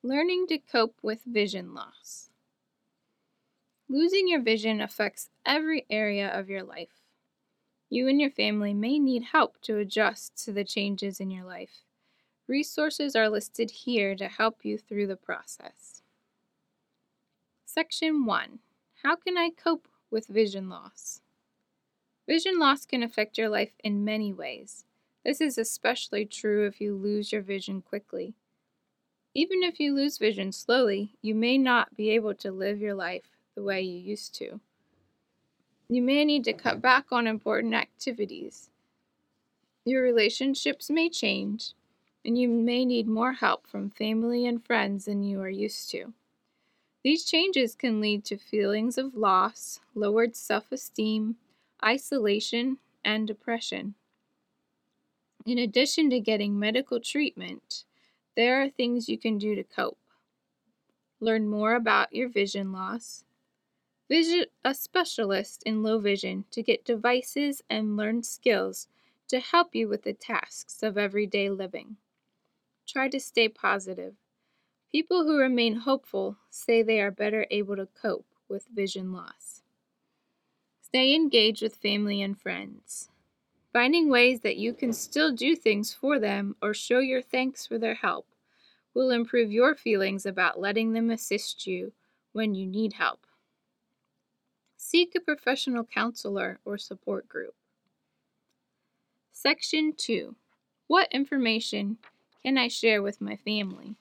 Learning to cope with vision loss. Losing your vision affects every area of your life. You and your family may need help to adjust to the changes in your life. Resources are listed here to help you through the process. Section 1. How can I cope with vision loss? Vision loss can affect your life in many ways. This is especially true if you lose your vision quickly. Even if you lose vision slowly, you may not be able to live your life the way you used to. You may need to cut back on important activities. Your relationships may change, and you may need more help from family and friends than you are used to. These changes can lead to feelings of loss, lowered self-esteem, isolation, and depression. In addition to getting medical treatment, there are things you can do to cope. Learn more about your vision loss. Visit a specialist in low vision to get devices and learn skills to help you with the tasks of everyday living. Try to stay positive. People who remain hopeful say they are better able to cope with vision loss. Stay engaged with family and friends. Finding ways that you can still do things for them or show your thanks for their help will improve your feelings about letting them assist you when you need help. Seek a professional counselor or support group. Section 2. What information can I share with my family?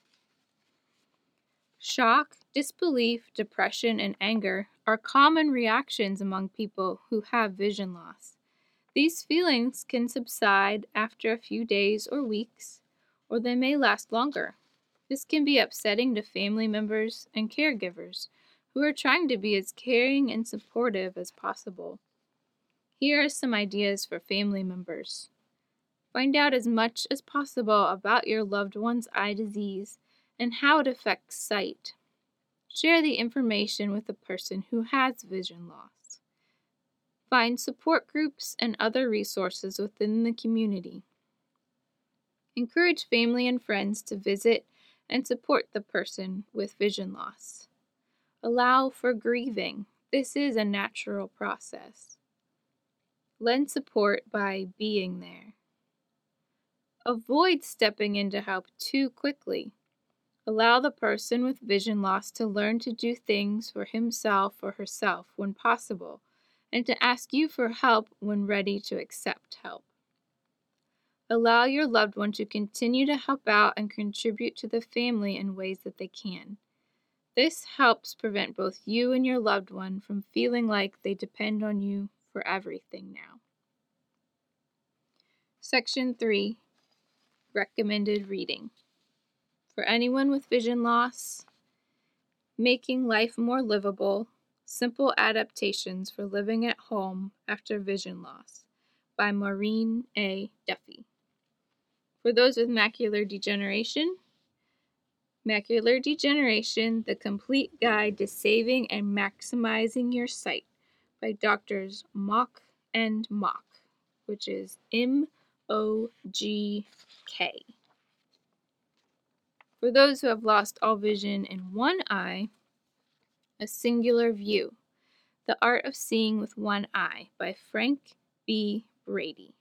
Shock, disbelief, depression, and anger are common reactions among people who have vision loss. These feelings can subside after a few days or weeks, or they may last longer. This can be upsetting to family members and caregivers who are trying to be as caring and supportive as possible. Here are some ideas for family members. Find out as much as possible about your loved one's eye disease and how it affects sight. Share the information with the person who has vision loss. Find support groups and other resources within the community. Encourage family and friends to visit and support the person with vision loss. Allow for grieving. This is a natural process. Lend support by being there. Avoid stepping in to help too quickly. Allow the person with vision loss to learn to do things for himself or herself when possible, and to ask you for help when ready to accept help. Allow your loved one to continue to help out and contribute to the family in ways that they can. This helps prevent both you and your loved one from feeling like they depend on you for everything now. Section 3. Recommended reading. For anyone with vision loss, Making Life More Livable, Simple Adaptations for Living at Home After Vision Loss by Maureen A. Duffy. For those with macular degeneration, Macular Degeneration, The Complete Guide to Saving and Maximizing Your Sight by Drs. Mock and Mock, which is M-O-G-K. For those who have lost all vision in one eye, A Singular View, The Art of Seeing with One Eye by Frank B. Brady.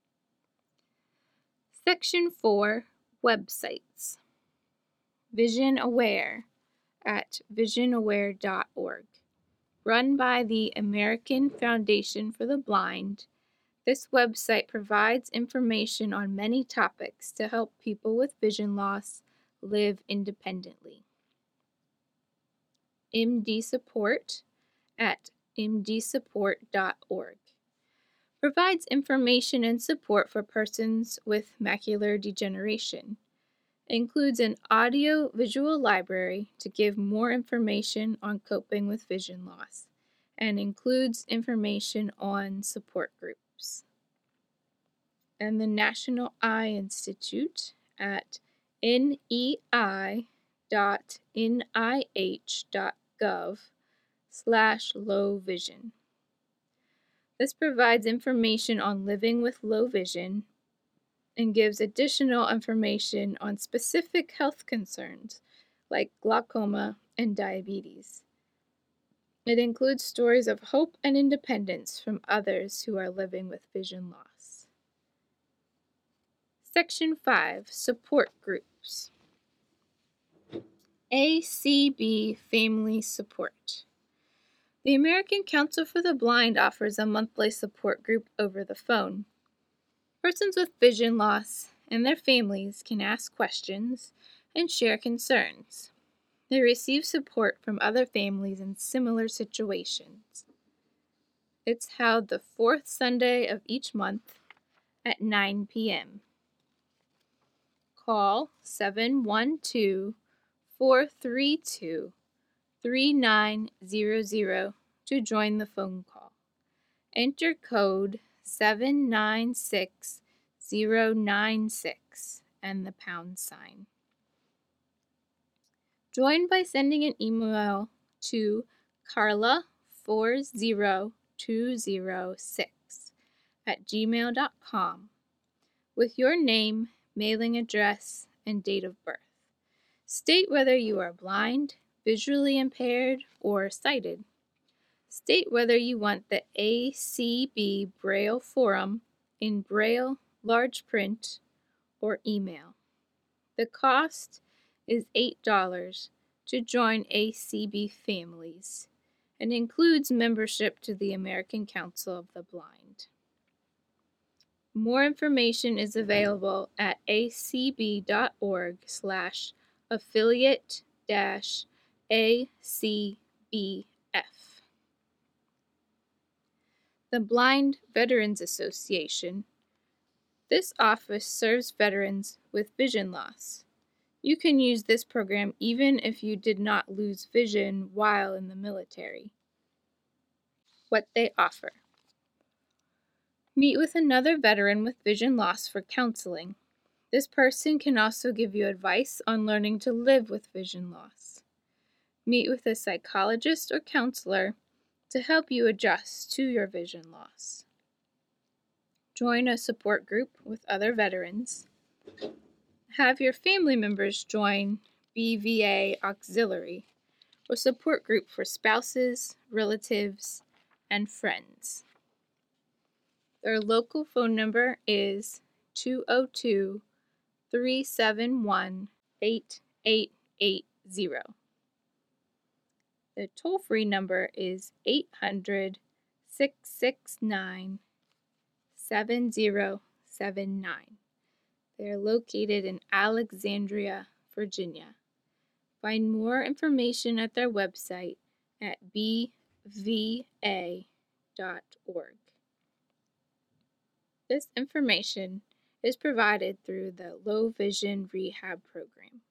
Section 4. Websites. Vision Aware at visionaware.org. Run by the American Foundation for the Blind, this website provides information on many topics to help people with vision loss live independently. MD Support at mdsupport.org. Provides information and support for persons with macular degeneration. Includes an audio-visual library to give more information on coping with vision loss, and includes information on support groups. And the National Eye Institute at nei.nih.gov/low vision. This provides information on living with low vision and gives additional information on specific health concerns like glaucoma and diabetes. It includes stories of hope and independence from others who are living with vision loss. Section 5, Support Groups. ACB Family Support. The American Council for the Blind offers a monthly support group over the phone. Persons with vision loss and their families can ask questions and share concerns. They receive support from other families in similar situations. It's held the fourth Sunday of each month at 9 p.m. Call 712-432-3900 to join the phone call. Enter code 796096 and the #. Join by sending an email to carla40206@gmail.com with your name, mailing address, and date of birth. State whether you are blind, visually impaired, or sighted. State whether you want the ACB Braille Forum in Braille, large print, or email. The cost is $8 to join ACB families and includes membership to the American Council of the Blind. More information is available at acb.org/affiliate-acbf. The Blind Veterans Association. This office serves veterans with vision loss. You can use this program even if you did not lose vision while in the military. What they offer. Meet with another veteran with vision loss for counseling. This person can also give you advice on learning to live with vision loss. Meet with a psychologist or counselor to help you adjust to your vision loss. Join a support group with other veterans. Have your family members join BVA Auxiliary, or support group for spouses, relatives, and friends. Their local phone number is 202-371-8880. The toll-free number is 800-669-7079. They are located in Alexandria, Virginia. Find more information at their website at bva.org. This information is provided through the Low Vision Rehab Program.